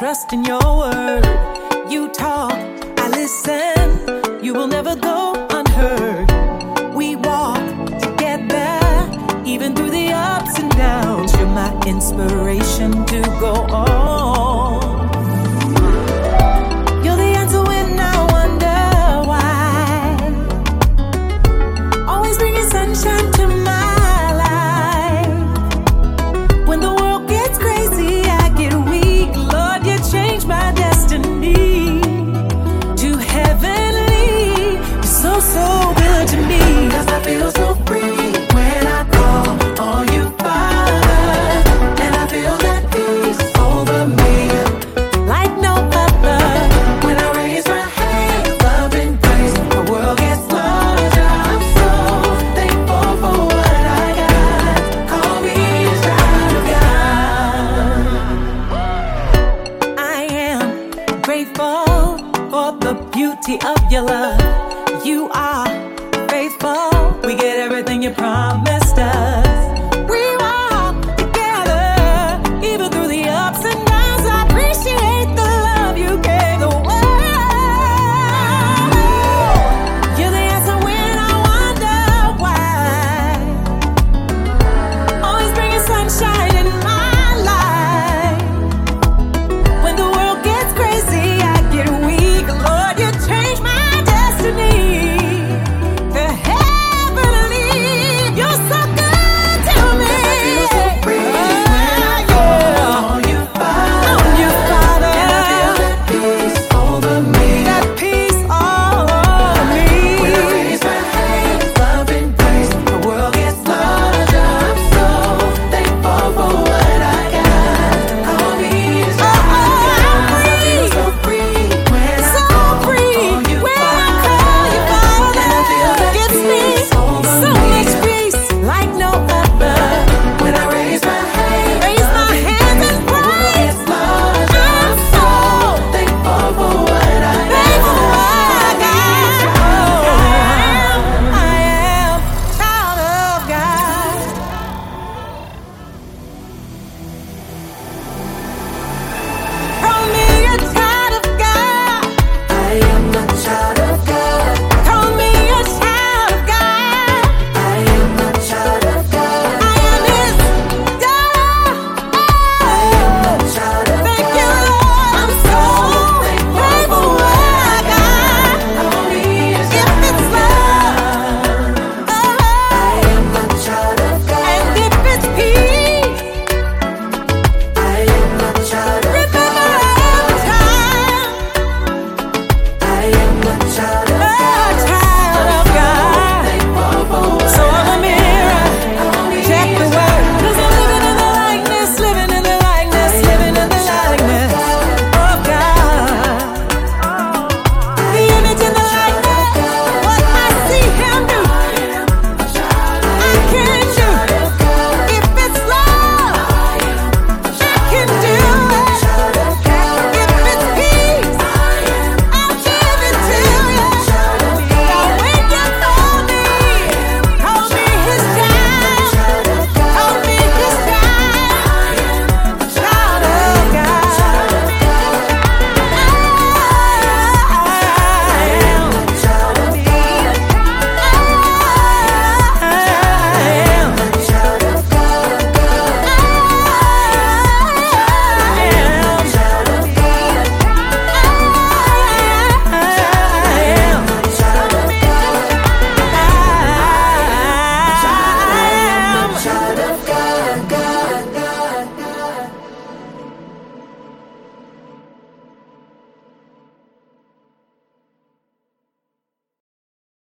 trust in your word. You talk, I listen. You will never go unheard. We walk together, even through the ups and downs. You're my inspiration to go on. You're the answer when I wonder why. Always bringing sunshine to my life. When the world gets crazy, I get weak. Lord, you changed my destiny to heavenly. You're so, so good to me. 'Cause I feel so free when I call on you, Father. And I feel that peace over me like no other. When I raise my hands up in praise, the world gets larger. I'm so thankful for what I got. Call me a child of God. I am grateful for the beauty of your love. You are faithful. We get everything you promised us.